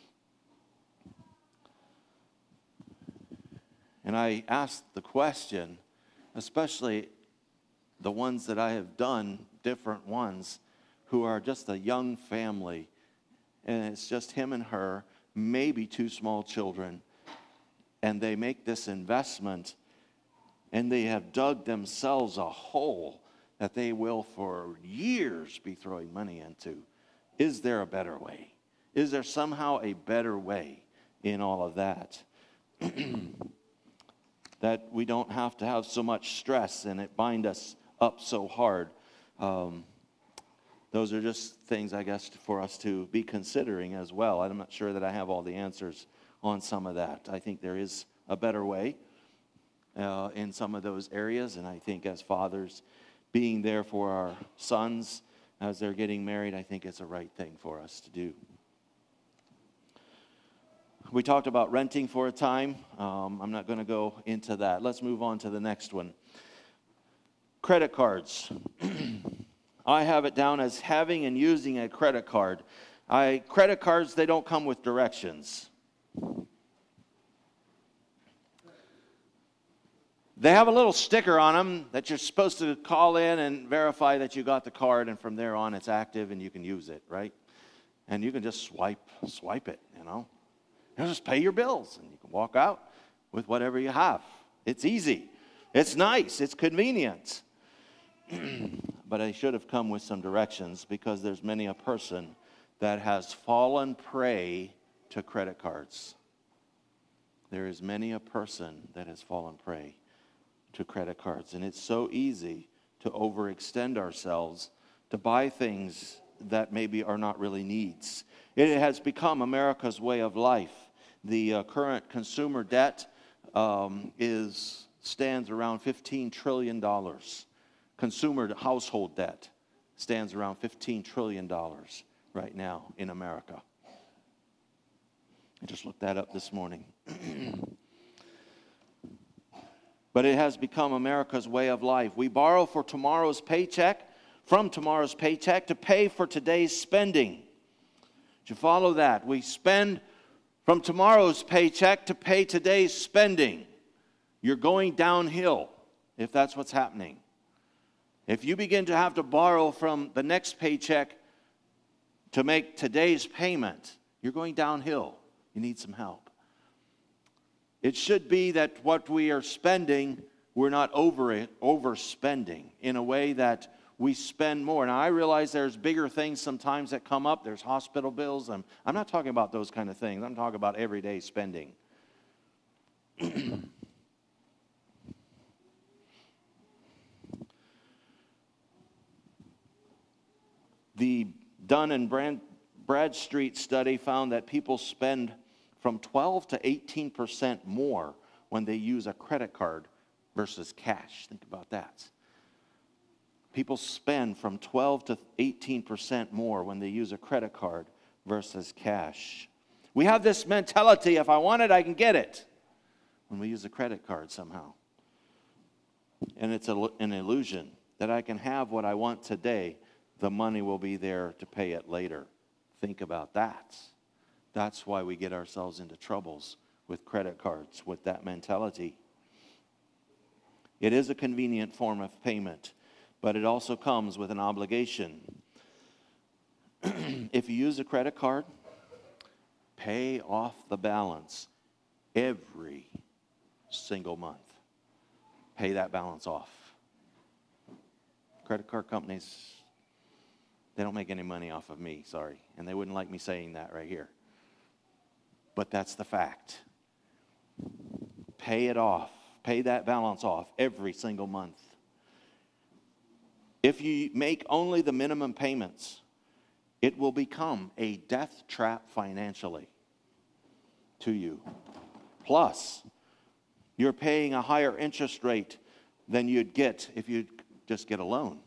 And I asked the question, especially the ones that I have done, different ones, who are just a young family, and it's just him and her, maybe two small children, and they make this investment, and they have dug themselves a hole that they will for years be throwing money into. Is there a better way? Is there somehow a better way in all of that? That we don't have to have so much stress and it bind us up so hard. Um, those are just things, I guess, for us to be considering as well. I'm not sure that I have all the answers on some of that. I think there is a better way uh, in some of those areas. And I think as fathers, being there for our sons as they're getting married, I think it's a right thing for us to do. We talked about renting for a time. Um, I'm not going to go into that. Let's move on to the next one. Credit cards. I have it down as having and using a credit card. I credit cards, they don't come with directions. They have a little sticker on them that you're supposed to call in and verify that you got the card, and from there on it's active and you can use it, right? And you can just swipe, swipe it, you know. You just pay your bills and you can walk out with whatever you have. It's easy. It's nice. It's convenient. But I should have come with some directions, because there's many a person that has fallen prey to credit cards. There is many a person that has fallen prey to credit cards. And it's so easy to overextend ourselves to buy things that maybe are not really needs. It has become America's way of life. The uh, current consumer debt um, is stands around fifteen trillion dollars. Consumer household debt stands around fifteen trillion dollars right now in America. I just looked that up this morning. But it has become America's way of life. We borrow for tomorrow's paycheck, from tomorrow's paycheck, to pay for today's spending. Did you follow that? We spend from tomorrow's paycheck to pay today's spending. You're going downhill if that's what's happening. If you begin to have to borrow from the next paycheck to make today's payment, you're going downhill. You need some help. It should be that what we are spending, we're not over it, overspending in a way that we spend more. Now, I realize there's bigger things sometimes that come up. There's hospital bills. I'm, I'm not talking about those kind of things. I'm talking about everyday spending. The Dun and Brand, Bradstreet study found that people spend from twelve to eighteen percent more when they use a credit card versus cash. Think about that. People spend from twelve to eighteen percent more when they use a credit card versus cash. We have this mentality, if I want it, I can get it, when we use a credit card somehow. And it's a, an illusion that I can have what I want today. The money will be there to pay it later. Think about that. That's why we get ourselves into troubles with credit cards, with that mentality. It is a convenient form of payment, but it also comes with an obligation. If you use a credit card, Pay off the balance every single month. Pay that balance off. Credit card companies, they don't make any money off of me, sorry. And they wouldn't like me saying that right here. But that's the fact. Pay it off. Pay that balance off every single month. If you make only the minimum payments, it will become a death trap financially to you. Plus, you're paying a higher interest rate than you'd get if you'd just get a loan.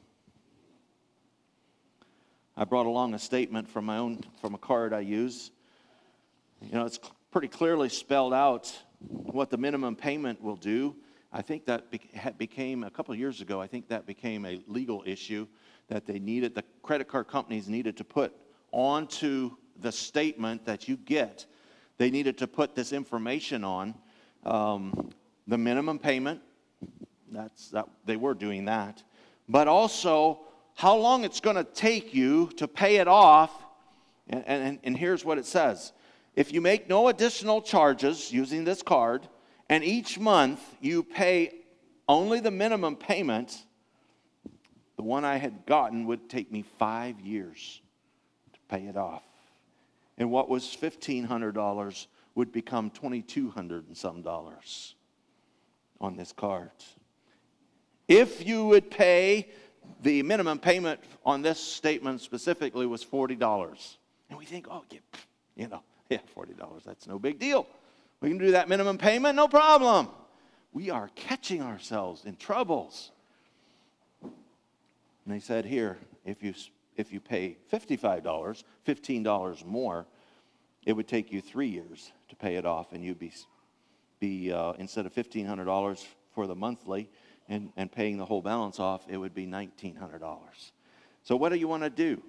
I brought along a statement from my own, from a card I use. You know, it's pretty clearly spelled out what the minimum payment will do. I think that became, a couple of years ago, I think that became a legal issue that they needed, the credit card companies needed to put onto the statement that you get. They needed to put this information on, um, the minimum payment. That's that, they were doing that. But also, how long it's going to take you to pay it off. And, and, and here's what it says. If you make no additional charges using this card, and each month you pay only the minimum payment, the one I had gotten would take me five years to pay it off. And what was fifteen hundred dollars would become twenty-two hundred dollars and some dollars on this card. If you would pay, the minimum payment on this statement specifically was forty dollars. And we think, oh, yeah, you know, yeah, forty dollars, that's no big deal. We can do that minimum payment, no problem. We are catching ourselves in troubles. And they said here, if you if you pay fifty-five dollars, fifteen dollars more, it would take you three years to pay it off, and you'd be, be uh, instead of fifteen hundred dollars for the monthly and, and paying the whole balance off, it would be nineteen hundred dollars. So what do you want to do?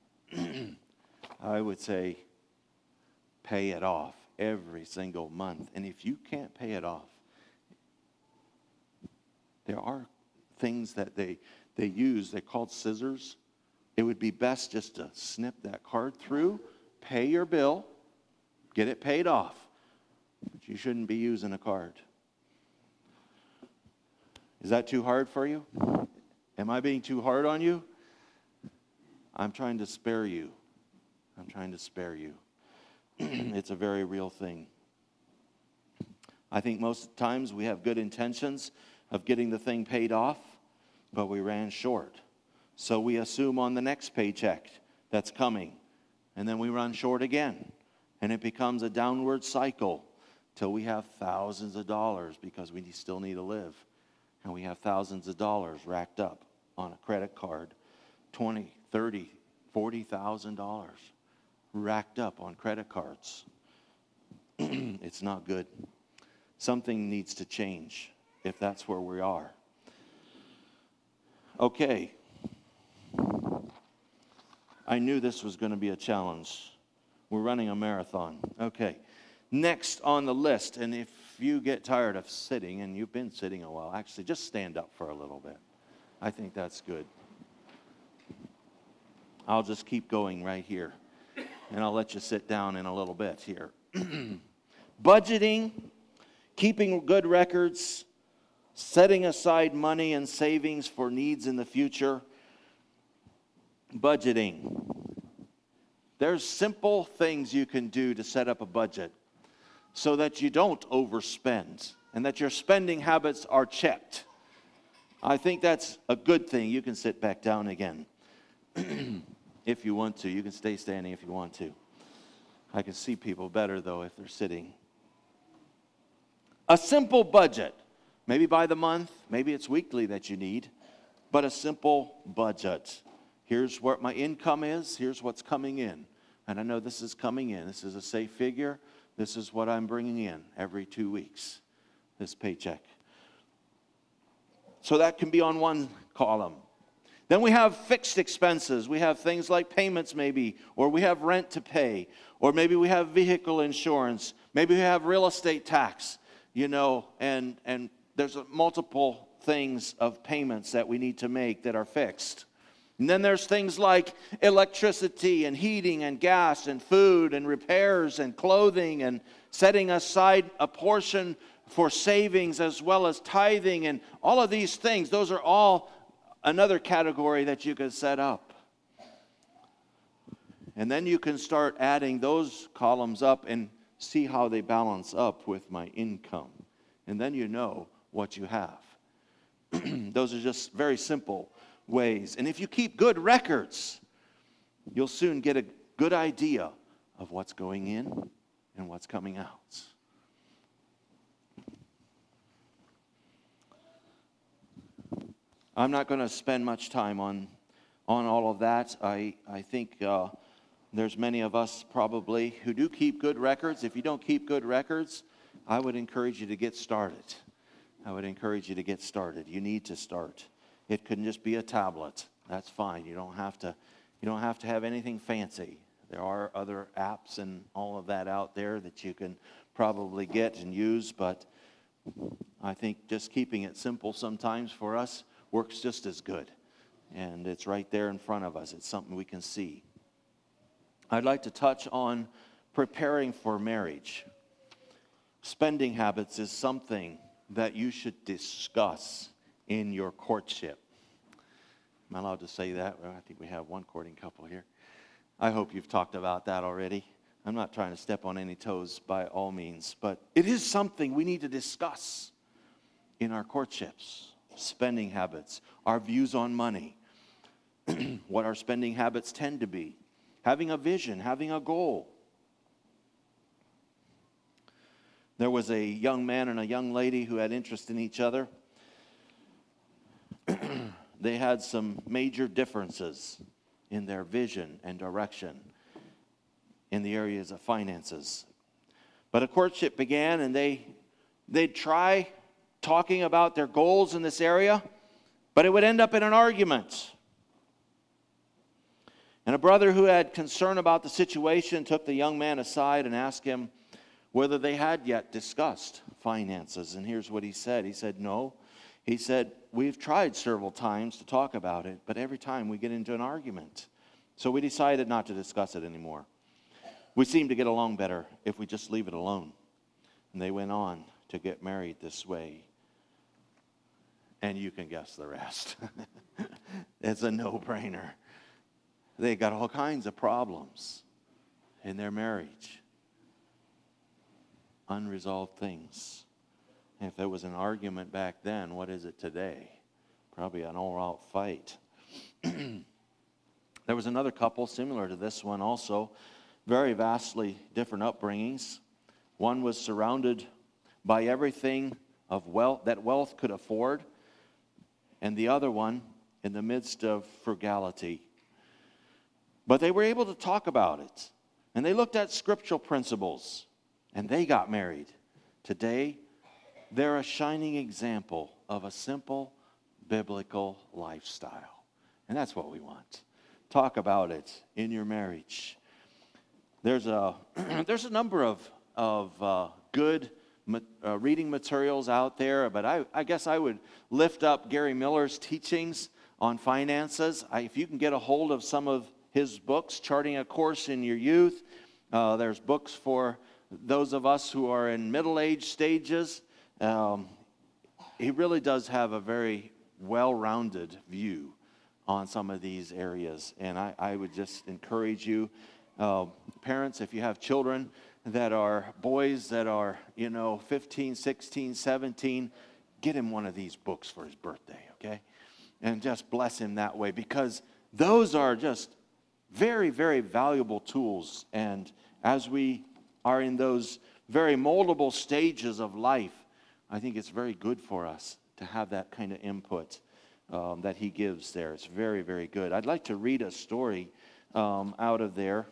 I would say pay it off every single month. And if you can't pay it off, there are things that they, they use. They're called scissors. It would be best just to snip that card through, pay your bill, get it paid off. But you shouldn't be using a card. Is that too hard for you? Am I being too hard on you? I'm trying to spare you. I'm trying to spare you. It's a very real thing. I think most times we have good intentions of getting the thing paid off, but we ran short. So we assume on the next paycheck that's coming, and then we run short again. And it becomes a downward cycle till we have thousands of dollars because we still need to live. And we have thousands of dollars racked up on a credit card, twenty, thirty, forty thousand dollars racked up on credit cards. It's not good. Something needs to change if that's where we are. Okay. I knew this was going to be a challenge. We're running a marathon. Okay. Next on the list, and if you get tired of sitting, and you've been sitting a while, actually just stand up for a little bit. I think that's good. I'll just keep going right here, and I'll let you sit down in a little bit here. Budgeting, keeping good records, setting aside money and savings for needs in the future. Budgeting. There's simple things you can do to set up a budget so that you don't overspend and that your spending habits are checked. I think that's a good thing. You can sit back down again if you want to. You can stay standing if you want to. I can see people better, though, if they're sitting. A simple budget, maybe by the month, maybe it's weekly that you need, but a simple budget. Here's what my income is. Here's what's coming in. And I know this is coming in. This is a safe figure. This is what I'm bringing in every two weeks, this paycheck. So that can be on one column. Then we have fixed expenses. We have things like payments maybe, or we have rent to pay, or maybe we have vehicle insurance. Maybe we have real estate tax, you know, and, and there's multiple things of payments that we need to make that are fixed. And then there's things like electricity and heating and gas and food and repairs and clothing and setting aside a portion for savings as well as tithing and all of these things. Those are all another category that you could set up. And then you can start adding those columns up and see how they balance up with my income. And then you know what you have. Those are just very simple ways. And if you keep good records, you'll soon get a good idea of what's going in and what's coming out. I'm not going to spend much time on, on all of that. I, I think uh, there's many of us probably who do keep good records. If you don't keep good records, I would encourage you to get started. I would encourage you to get started. You need to start. It couldn't just be a tablet. That's fine. You don't have to, you don't have to have anything fancy. There are other apps and all of that out there that you can probably get and use, but I think just keeping it simple sometimes for us works just as good. And it's right there in front of us. It's something we can see. I'd like to touch on preparing for marriage. Spending habits is something that you should discuss in your courtship. Am I allowed to say that? Well, I think we have one courting couple here. I hope you've talked about that already. I'm not trying to step on any toes by all means, but it is something we need to discuss in our courtships. Spending habits, our views on money, what our spending habits tend to be, having a vision, having a goal. There was a young man and a young lady who had interest in each other. They had some major differences in their vision and direction in the areas of finances. But a courtship began, and they, they'd try talking about their goals in this area, but it would end up in an argument. And a brother who had concern about the situation took the young man aside and asked him whether they had yet discussed finances. And here's what he said. He said, no. He said, we've tried several times to talk about it, but every time we get into an argument. So we decided not to discuss it anymore. We seem to get along better if we just leave it alone. And they went on to get married this way. And you can guess the rest. It's a no-brainer. They got all kinds of problems in their marriage. Unresolved things. If there was an argument back then, what is it today? Probably an all-out fight. There was another couple similar to this one also, very vastly different upbringings. One was surrounded by everything of wealth that wealth could afford, and the other one in the midst of frugality. But they were able to talk about it, and they looked at scriptural principles, and they got married. Today, they're a shining example of a simple biblical lifestyle. And that's what we want. Talk about it in your marriage. There's a there's a number of of uh, good uh, reading materials out there, but I, I guess I would lift up Gary Miller's teachings on finances. I, if you can get a hold of some of his books, Charting a Course in Your Youth, uh, there's books for those of us who are in middle-age stages. Um, he really does have a very well-rounded view on some of these areas. And I, I would just encourage you, uh, parents, if you have children that are boys that are, you know, fifteen, sixteen, seventeen, get him one of these books for his birthday, okay? And just bless him that way, because those are just very, very valuable tools. And as we are in those very moldable stages of life, I think it's very good for us to have that kind of input um, that he gives there. It's very, very good. I'd like to read a story um, out of there.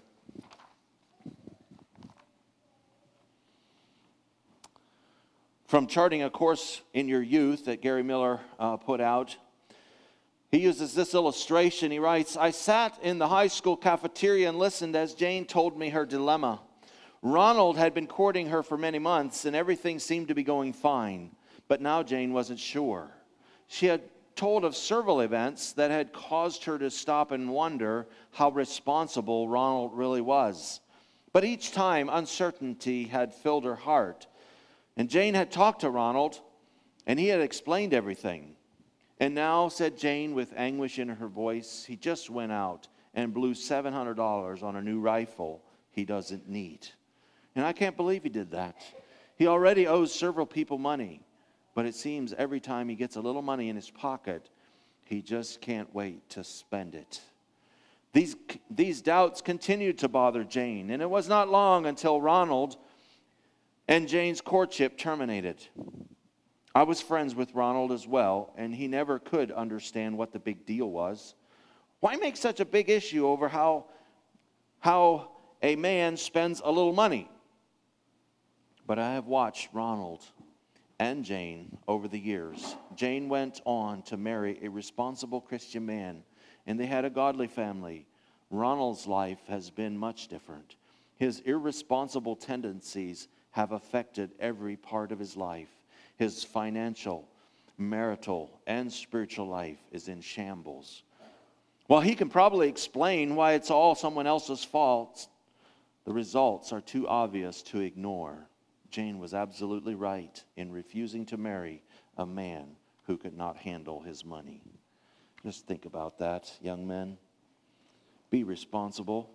From Charting a Course in Your Youth that Gary Miller uh, put out. He uses this illustration. He writes, I sat in the high school cafeteria and listened as Jane told me her dilemma. Ronald had been courting her for many months, and everything seemed to be going fine. But now Jane wasn't sure. She had told of several events that had caused her to stop and wonder how responsible Ronald really was. But each time, uncertainty had filled her heart. And Jane had talked to Ronald, and he had explained everything. And now, said Jane with anguish in her voice, he just went out and blew seven hundred dollars on a new rifle he doesn't need. And I can't believe he did that. He already owes several people money. But it seems every time he gets a little money in his pocket, he just can't wait to spend it. These, these doubts continued to bother Jane, and it was not long until Ronald and Jane's courtship terminated. I was friends with Ronald as well, and he never could understand what the big deal was. Why make such a big issue over how, how a man spends a little money? But I have watched Ronald and Jane over the years. Jane went on to marry a responsible Christian man, and they had a godly family. Ronald's life has been much different. His irresponsible tendencies have affected every part of his life. His financial, marital, and spiritual life is in shambles. While he can probably explain why it's all someone else's fault, the results are too obvious to ignore. Jane was absolutely right in refusing to marry a man who could not handle his money. Just think about that, young men. Be responsible.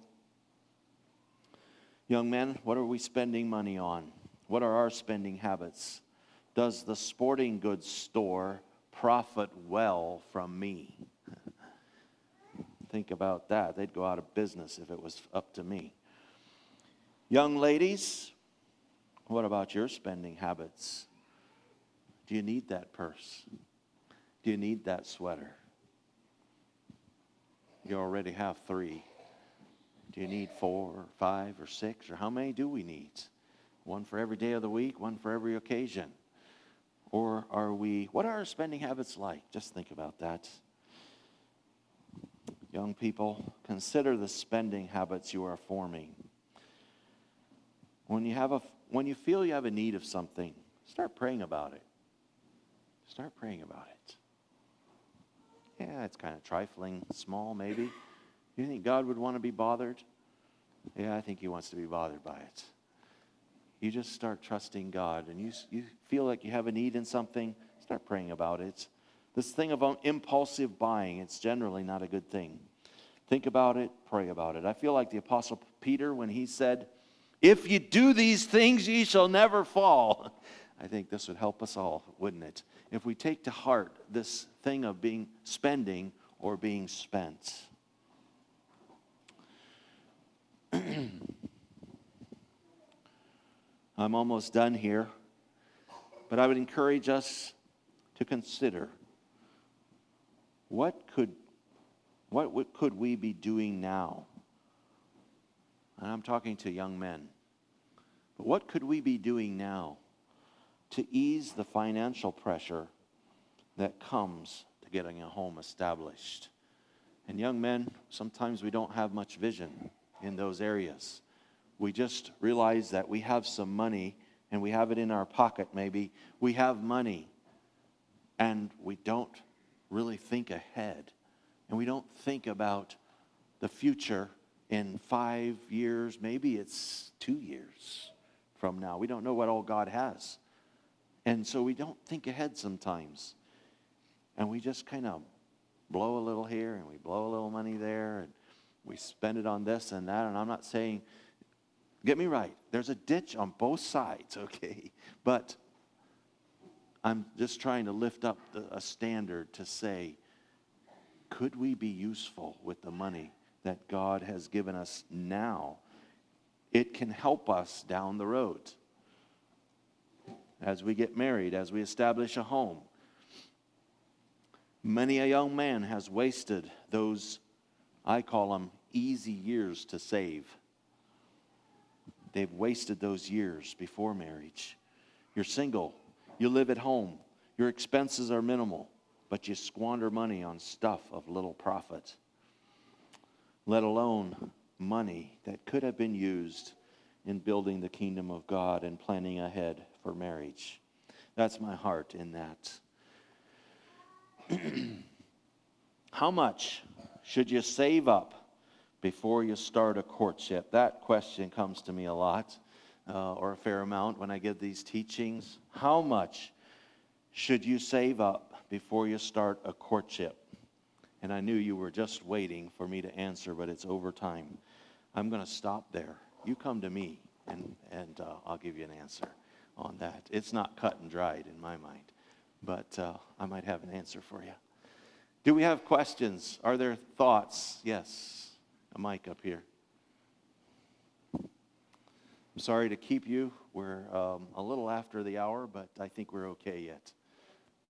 Young men, what are we spending money on? What are our spending habits? Does the sporting goods store profit well from me? Think about that. They'd go out of business if it was up to me. Young ladies, what about your spending habits? Do you need that purse? Do you need that sweater? You already have three. Do you need four or five or six? Or how many do we need? One for every day of the week, one for every occasion. Or are we, what are our spending habits like? Just think about that. Young people, consider the spending habits you are forming. When you have a When you feel you have a need of something, start praying about it. Start praying about it. Yeah, it's kind of trifling, small maybe. You think God would want to be bothered? Yeah, I think he wants to be bothered by it. You just start trusting God, and you, you feel like you have a need in something, start praying about it. This thing of impulsive buying, it's generally not a good thing. Think about it, pray about it. I feel like the Apostle Peter when he said, if you do these things, ye shall never fall. I think this would help us all, wouldn't it? If we take to heart this thing of being spending or being spent. I'm almost done here, but I would encourage us to consider what could, what could we be doing now? And I'm talking to young men. But what could we be doing now to ease the financial pressure that comes to getting a home established? And young men, sometimes we don't have much vision in those areas. We just realize that we have some money and we have it in our pocket maybe. We have money and we don't really think ahead. And we don't think about the future in five years, maybe it's two years from now. We don't know what all God has. And so we don't think ahead sometimes. And we just kind of blow a little here and we blow a little money there and we spend it on this and that. And I'm not saying, get me right, there's a ditch on both sides, okay? But I'm just trying to lift up the, a standard to say, could we be useful with the money that God has given us now? It can help us down the road. As we get married, as we establish a home. Many a young man has wasted those, I call them, easy years to save. They've wasted those years before marriage. You're single. You live at home. Your expenses are minimal, but you squander money on stuff of little profit. Let alone money that could have been used in building the kingdom of God and planning ahead for marriage. That's my heart in that. How much should you save up before you start a courtship? That question comes to me a lot, uh, or a fair amount when I give these teachings. How much should you save up before you start a courtship? And I knew you were just waiting for me to answer, but it's overtime. I'm going to stop there. You come to me, and, and uh, I'll give you an answer on that. It's not cut and dried in my mind, but uh, I might have an answer for you. Do we have questions? Are there thoughts? Yes. A mic up here. I'm sorry to keep you. We're um, a little after the hour, but I think we're okay yet.